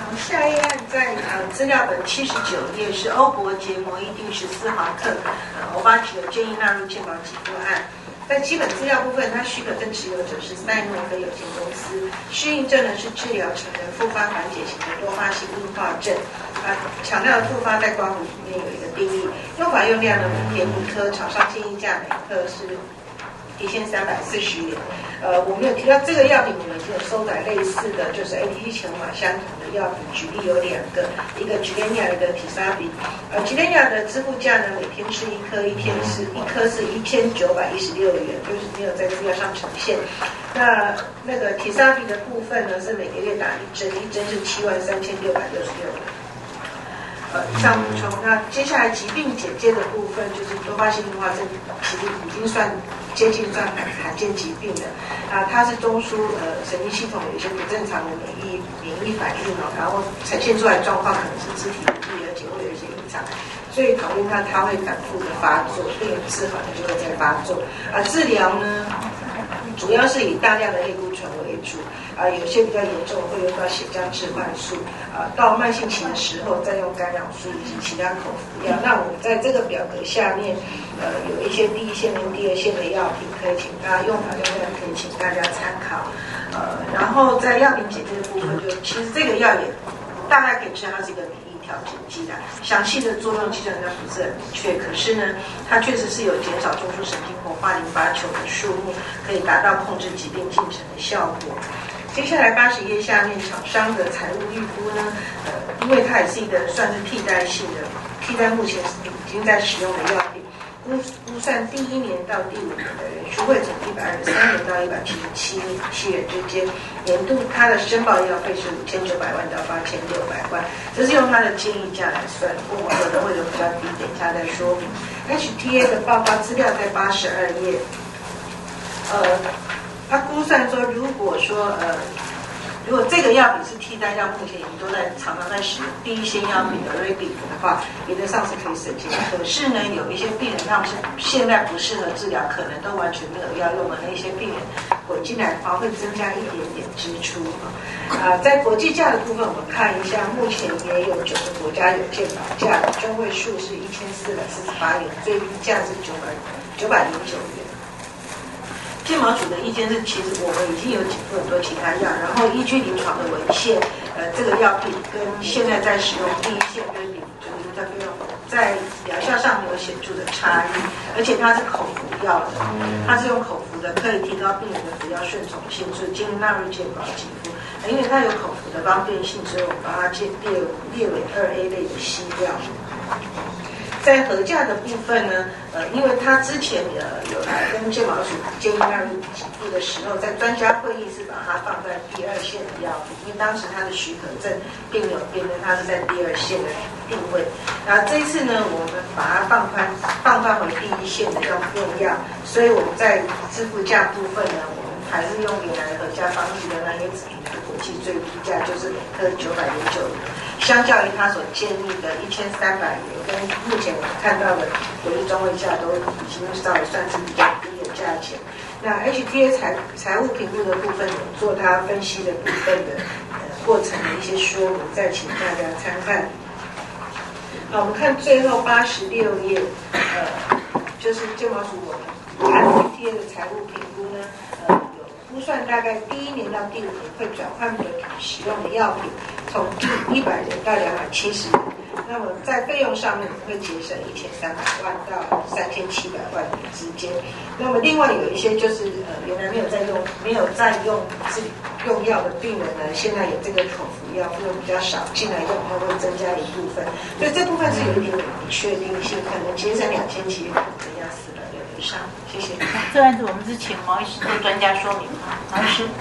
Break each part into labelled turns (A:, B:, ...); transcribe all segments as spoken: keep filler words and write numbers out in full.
A: 下一案在呃资料本七十九页是欧博结膜衣第十四毫克，呃，欧巴奇的建议纳入健保给付案。在基本资料部分，它许可证持有者是赛诺菲有限公司，适应症呢是治疗成人复发缓解型的多发性硬化症。啊，强调的复发在刮胡里面有一个定义，用法用量呢五片一颗，厂商建议价每颗是一千三百四十元。呃，我们有提到这个药品，我们已经有收载类似的，就是 A T C 前码相同的药品，举例有两个，一个吉列尼亚，一个体沙比。呃，吉列尼亚的支付价呢，每天吃一颗，一天是一颗是一千九百一十六元，就是没有在资料上呈现。那那个体沙比的部分呢，是每个月打一针，一针是七万三千六百六十六元。呃，以上补充。那接下来疾病简介的部分，就是多发性硬化症，其实已经算接近算罕见疾病了。啊，它是中枢呃神经系统有一些不正常的免疫免疫反应哦，然后呈现出来的状况可能是肢体无力，而且会有一些异常。所以讨论它，它会反复的发作，病人治好了就会再发作。啊，治疗呢，主要是以大量的类固醇为主。啊，有些比较严重会用到血浆置换素，啊，到慢性期的时候再用干扰素以及其他口服药。那我们在这个表格下面，呃，有一些第一线跟第二线的药品，可以请大家用法用量可以请大家参考。呃，然后在药品简介的部分就，其实这个药也大概可以知道它是一个免疫调节剂的，详细的作用基本上不是很明确，可是呢，它确实是有减少中枢神经活化淋巴球的数目，可以达到控制疾病进程的效果。接下来八十页下面厂商的财务预估呢，呃，因为它也是一个算是替代性的，替代目前已经在使用的药品，估估算第一年到第五年的人数会从一百二十三元到一百七十七七元之间，年度它的申报药费是五千九百万到八千六百万，这是用它的建议价来算，不过有的会有比较低，等一下再说明。H T A 的报告资料在八十二页，呃。他估算说，如果说呃，如果这个药品是替代药，目前已经都在常常在使用第一线药品的 Rebif 的话，原则上是可以省钱。可是呢，有一些病人他们是现在不适合治疗，可能都完全没有药用的那些病人，滚进来的话会增加一点点支出啊、呃。在国际价的部分，我们看一下，目前也有九个国家有健保价，中位数是一千四百四十八元，最低价是九百九百零九元。健保署的意见是，其实我们已经有给付很多其他药，然后依据临床的文献，呃，这个药品跟现在在使用第一线跟比，就是在费用在疗效上没有显著的差异，而且它是口服药的，它是用口服的，可以提高病人的服药顺从性，所以建议纳入健保给付。因为它有口服的方便性，所以我们把它列列列为二 A 类的西药。在核价的部分呢，呃，因为他之前呃有来跟健保署建议纳入给付的时候，在专家会议是把它放在第二线的药品，因为当时他的许可证并没有变更，它是在第二线的定位。然后这一次呢，我们把它放宽放宽为第一线的用用药，所以我们在支付价部分呢，我们还是用原来的核价方式，原来也指明的国际最低价就是每颗九百零九元。相较于他所建议的一千三百元，跟目前我们看到的国际中位价都已经稍微算是比较低的价钱。那 H T A 财财务评估的部分有做它分析的部分的呃过程的一些说明，再请大家参看。好，我们看最后八十六页，呃，就是健保署我们看 H T A 的财务评估呢，呃，有估算大概第一年到第五年会转换为使用的药品。从一百人到两百七十人，那么在费用上面会节省一千三百万到三千七百万之间。那么另外有一些就是呃原来没有在用没有在用是用药的病人呢，现在有这个口服药，费用比较少，进来用它会增加一部分，所以这部分是有一点点不确定性，可能节省两千七百人要四百人以上。谢谢。
B: 这案子我们是请毛医师做专家说明哈，毛医师。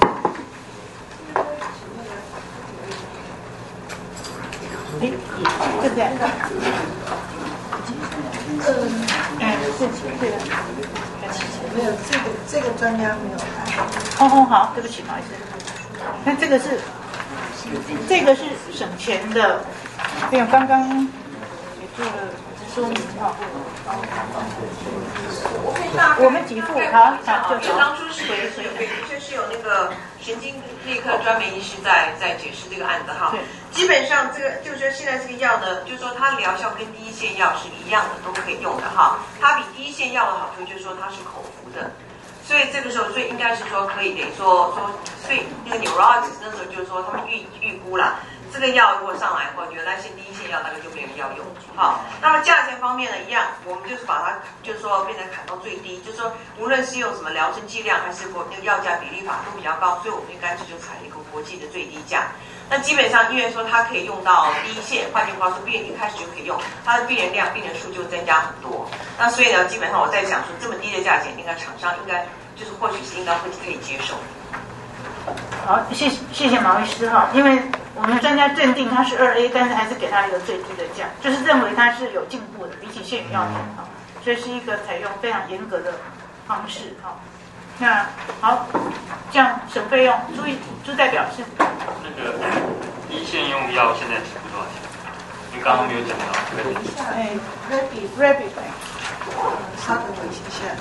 B: 哎，对不对？
A: 嗯，哎，是对的，没有这个这个专家没有来。
B: 哦哦，好，对不起，不好意思。那这个是这个是省钱的，没有，刚刚也做了。 说明哈。
A: 我可以大
B: 我们几副好，好
A: 就当初是的确是有那个神经内科专门医师在在解释这个案子哈。基本上这个就是说现在这个药呢，就是说它疗效跟第一线药是一样的，都可以用的哈。它比第一线药的好处就是说它是口服的。所以这个时候，所以应该是说可以等于说说，所以那个 neurologist 那时候就是说他们预预估了，这个药如果上来的话，原来是第一线药大概就没有药用。好，那么价钱方面呢一样，我们就是把它就是说变成砍到最低，就是说无论是用什么疗程剂量还是国那个药价比例法都比较高，所以我们就干脆就采一个国际的最低价。那基本上因为说它可以用到第一线，换句话说，病人一开始就可以用，它的病人量、病人数就增加很多。那所以呢，基本上我在想说，这么低的价钱，应该厂商应该就是或许是应该会可以接受。
B: 好，谢谢谢谢毛医师哈，因为我们专家认定它是二 A， 但是还是给它一个最低的价，就是认为它是有进步的，比起现有药品哈，所以是一个采用非常严格的方式哈。那好，这样省费用，朱朱代表是
C: 那个一线用药现在起步多少钱？因为刚刚没有讲到。
A: 等一下，
B: 哎 ，Rabbit Rabbit，
A: 稍等我一下。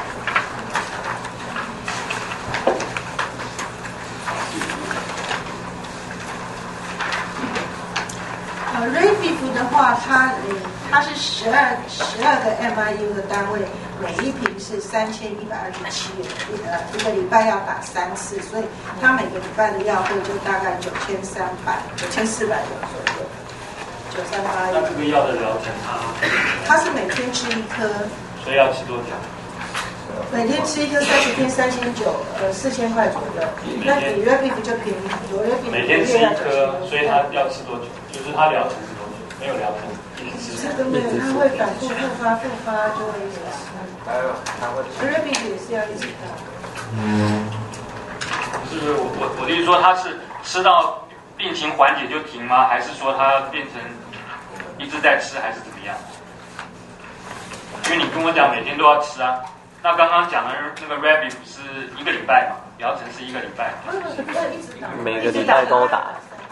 A: 呃 ，Rabbit 的话，它嗯，它是十二十二个 M I U 的单位，每一瓶是三千一百二十七元，一个一个礼拜要打三次，所以它每个礼拜的药费就大概九千三百、九千四百元左右，九三八元。
C: 那这个药的疗程它？
A: 它是每天吃一颗。
C: 所以要吃多久？
A: 每天吃一颗三十天三千九，呃，四千块左右。那比 Rabbit 就便宜很多 ，Rabbit
C: 每天吃一颗，所以它要吃多久？就是它疗程是多久？没有疗程，一直吃。
A: 这个没有，它会反复复发，复发就会一直吃。
D: 还有，它会。
A: Rabbit 也是要一直打。
C: 嗯。不是我我我的意思说，它是吃到病情缓解就停吗？还是说它变成一直在吃，还是怎么样？因为你跟我讲每天都要吃啊。那刚刚讲的那个 Rabbit 是一个礼拜嘛，疗程是一个礼拜。
D: 每个礼拜都打。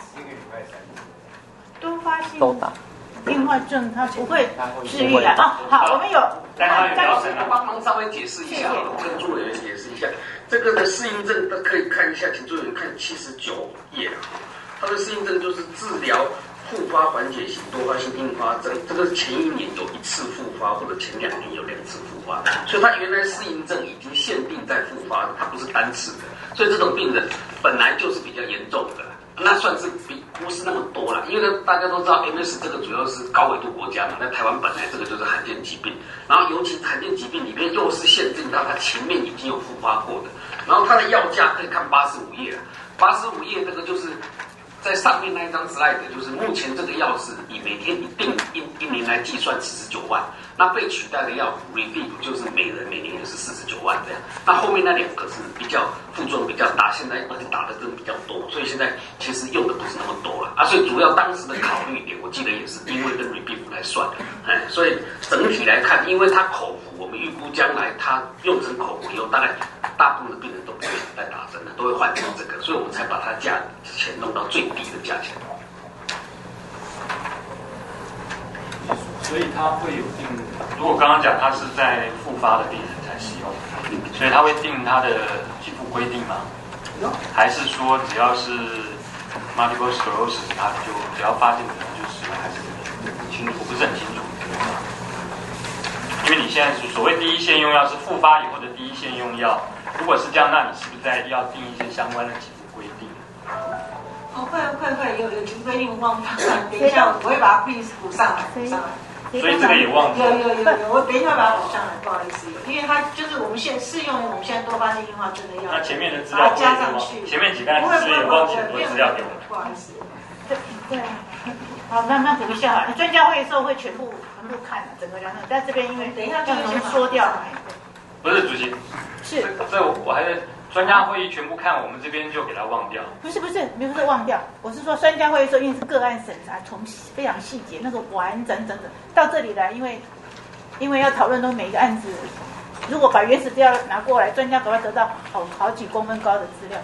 B: 多发性
D: 都打。
B: 硬化症它不会治愈的啊。好，我们有。
C: 但它有疗程啊。
E: 帮忙稍微解释一下，跟朱委员解释一下，这个的适应症，大家可以看一下，请朱委员看七十九页啊。它的适应症就是治疗复发缓解型多发性硬化症，这个前一年有一次复发，或者前两年有两次复发，所以它原来适应症已经限定在复发的，它不是单次的，所以这种病人本来就是比较严重的，那算是比不是那么多了，因为呢大家都知道 M S 这个主要是高纬度国家嘛，在台湾本来这个就是罕见疾病，然后尤其罕见疾病里面又是限定到它前面已经有复发过的，然后它的药价可以看八十五页，八十五页这个就是。在上面那一张 slide 就是目前这个药是以每天一定一一年来计算四十九万，那被取代的药 Revip 就是每人每年就是四十九万这样，那后面那两个是比较副作用比较大，现在而且打的真的比较多，所以现在其实用的不是那么多了啊，所以主要当时的考虑点，我记得也是因为跟 Revip 来算的，哎，所以整体来看，因为它口服，我们预估将来它用成口服以后，大概大部分的病人都不会再打针了，都会换成这个，所以我们才把它价钱弄到最低的价钱。
C: 所以它会有定，如果刚刚讲它是在复发的病人才使用，所以它会定它的给付规定吗？还是说只要是 multiple sclerosis 它就只要发现可能就使用，还是清楚？我不是很清楚。因为你现在所谓第一线用药是复发以后的第一线用药，如果是这样，那你是不是在要定一些相关的给付规定？
A: 哦，会会会有有给付规定，忘了，等一下我会把它补上来，补上来。
C: 所以这个也忘记了。
A: 有有有有，我等一下把它补上来，不好意思，因为它就是我们现在适用我们现在多发性硬化症的药，
C: 那前面的资料
A: 加上去，
C: 前面几个案子是也忘记很多资料给我们，
A: 不好意思。
B: 对对，好，慢慢补一下哈。专家会的时候会全部全部看整个然后在这边因为
A: 等一下
B: 要浓缩掉。
C: 不是主席，
B: 是
C: 这我还是。专家会议全部看，我们这边就给它忘掉。
B: 不是不是，不是忘掉，我是说专家会议说，因为是个案审查，从非常细节，那个完整整整到这里来，因为因为要讨论都每一个案子，如果把原始资料拿过来，专家赶快得到好好几公分高的资料，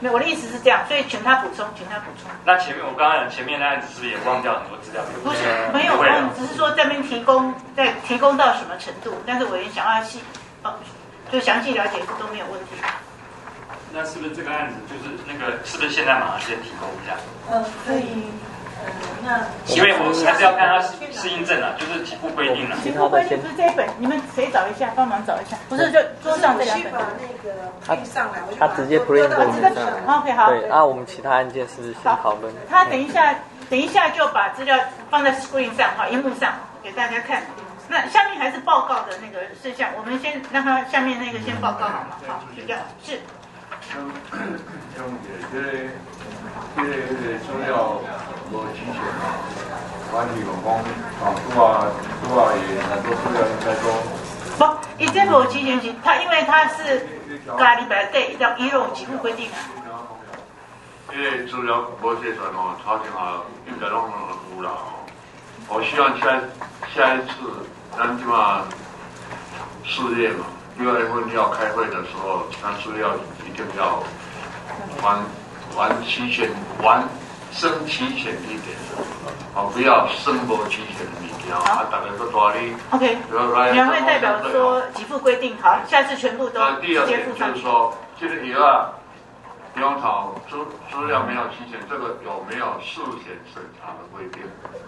B: 没有，我的意思是这样，所以请他补充，请他补充。
C: 那前面我刚刚讲前面那案子是不是也忘掉很多资料？
B: 不是，没有忘，只是说这边提供在提供到什么程度，但是我也想要细哦，就详细了解都没有问题。
C: 那是不是这个案子就是那个是不是现在马上先提供一下？
A: 嗯，可以。嗯，那
C: 因为我还是要看他适应症啊，就是几部规定啊。
B: 几部规定不是这一本，你们谁找一下，帮忙找一下。不是就桌上这两本。
A: 把那个配上来，
D: 他直接 print 在纸上。
B: OK 好。
D: 对，啊，我们其他案件是不是先讨论？
B: 他等一下，等一下就把资料放在 screen 上哈，荧幕上给大家看。那下面还是报告的那个事项，我们先让他下面那个先报告好吗？好，就这样是。
F: 像像这个这个这个资料无齐全啊，管理员讲啊，拄啊拄啊也很多资料应该都。
B: 不，伊这无齐全是，他因为他是家里边对，要伊有几部规定啊。
F: 因为资料无齐全哦，查定下应该拢有啦哦。我希望下下一次咱即嘛试验嘛。六月份要开会的时候，那资料一定要完完齐全、完生齐全一点，哦，不要生不齐全的物件啊！大家都大力。
B: OK。两位代表说给付规定，好，下次全部都直接附上去。
F: 就是说，这个药啊，比方说资资料没有齐全，这个有没有事前审查的规定？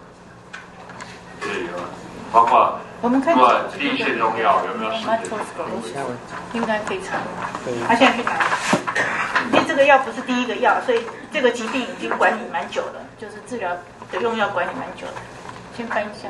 F: 对，包括。
B: 我们看
F: 第一线用药有没有事情？
B: 应该可以查。他现在去拿。因为这个药不是第一个药，所以这个疾病已经管理蛮久了，就是治疗的用药管理蛮久了。先翻一下。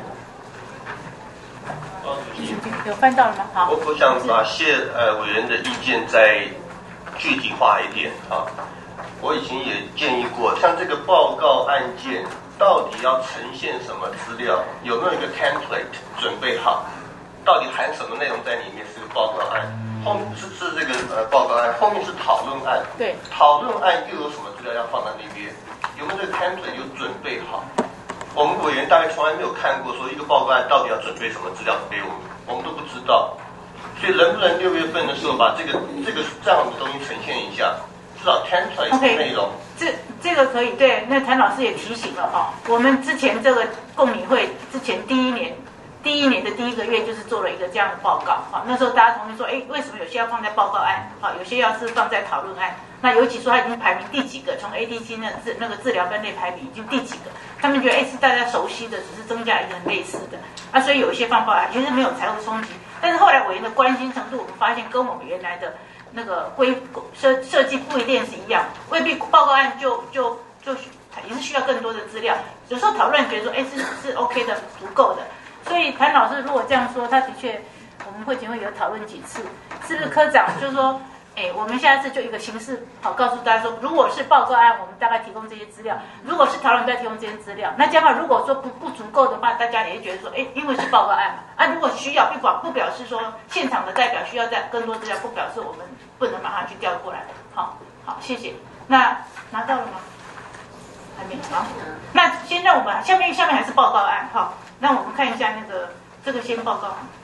B: 有翻到了吗？好。
G: 我我想把谢呃委员的意见再具体化一点啊。我以前也建议过，像这个报告案件。到底要呈现什么资料？有没有一个 template 准备好？到底含什么内容在里面？是个报告案，后面是是这个呃报告案，后面是讨论案。
B: 对，
G: 讨论案又有什么资料要放在那边？有没有这个 template 有准备好？我们委员大概从来没有看过说一个报告案到底要准备什么资料给我们，我们都不知道。所以能不能六月份的时候把这个这个这样的东西呈现一下？至少 template 的内容。
B: 这这个可以对，那谭老师也提醒了哈、哦，我们之前这个共理会之前第一年，第一年的第一个月就是做了一个这样的报告啊、哦，那时候大家同意说，哎，为什么有些要放在报告案，好、哦，有些要是放在讨论案，那尤其说他已经排名第几个，从 A D C 那治那个治疗分类排名已经第几个，他们觉得哎是大家熟悉的，只是增加一个很类似的，啊，所以有一些放报案其实没有财务冲击，但是后来委员的关心程度，我们发现跟我们原来的那个规设设计不一定是一样，未必报告案就就就也是需要更多的资料。有时候讨论觉得说，哎，是是 OK 的，足够的。所以谭老师如果这样说，他的确我们会前会有讨论几次，是不是科长就是说，哎，我们下次就一个形式，好告诉大家说，如果是报告案，我们大概提供这些资料；如果是讨论，再提供这些资料。那这样如果说不不足够的话，大家也会觉得说，哎，因为是报告案嘛，啊，如果需要不表不表示说现场的代表需要再更多资料，不表示我们不能马上去调过来。好，好，谢谢。那拿到了吗？还没。好，那先让我们下面下面还是报告案哈，让我们看一下那个这个先报告。